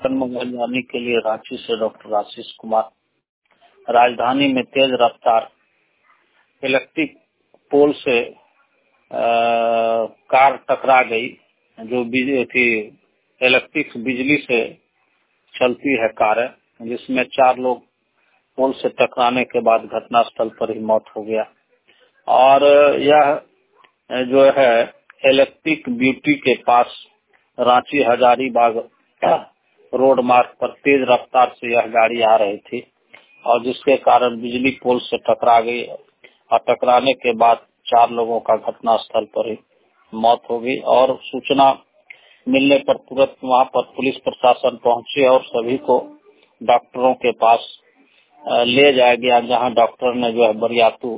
मंगलवानी के लिए रांची से डॉक्टर आशीष कुमार। राजधानी में तेज रफ्तार इलेक्ट्रिक पोल से कार टकरा गई। जो इलेक्ट्रिक बिजली से चलती है कार, जिसमें 4 लोग पोल से टकराने के बाद घटनास्थल पर ही मौत हो गया। और यह जो है इलेक्ट्रिक ब्यूटी के पास रांची हजारीबाग रोड मार्ग पर तेज रफ्तार से यह गाड़ी आ रही थी और जिसके कारण बिजली पोल से टकरा गई और टकराने के बाद 4 लोगों का घटनास्थल पर ही मौत हो गई। और सूचना मिलने पर तुरंत वहां पर पुलिस प्रशासन पहुंचे और सभी को डॉक्टरों के पास ले जाया गया, जहां डॉक्टर ने जो है बरियातू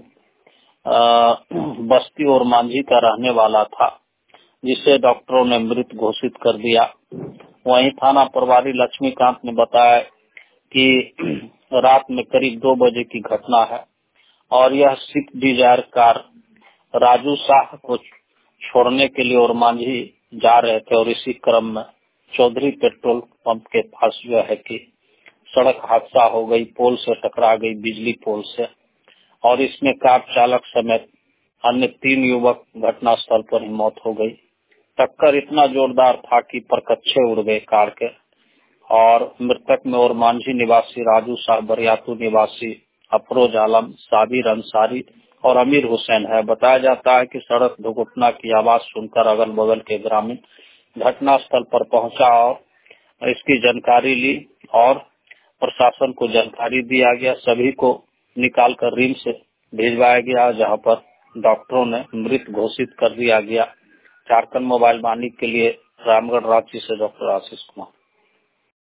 बस्ती और मांझी का रहने वाला था, जिसे डॉक्टरों ने मृत घोषित कर दिया। वहीं थाना प्रभारी लक्ष्मीकांत ने बताया कि रात में करीब 2 बजे की घटना है और यह Swift Dzire car Raju Shah को छोड़ने के लिए और मांझी जा रहे थे और इसी क्रम में चौधरी पेट्रोल पंप के पास जो है कि सड़क हादसा हो गई, पोल से टकरा गई, बिजली पोल से। और इसमें कार चालक समेत अन्य 3 युवक घटनास्थल पर ही मौत हो गई। टक्कर इतना जोरदार था कि परकच्चे उड़ गए कार के। और मृतक में और मांझी निवासी राजू शाह, बरियातू निवासी अफरोज आलम, साबिर अंसारी और अमीर हुसैन है। बताया जाता है कि सड़क दुर्घटना की आवाज सुनकर अगल बगल के ग्रामीण घटनास्थल पर पहुंचा और इसकी जानकारी ली और प्रशासन को जानकारी दिया गया। सभी को निकालकर रिम्स भिजवाया गया, जहां पर डॉक्टरों ने मृत घोषित कर दिया गया। झारखंड मोबाइल वाणी के लिए रामगढ़ रांची से डॉक्टर आशीष कुमार।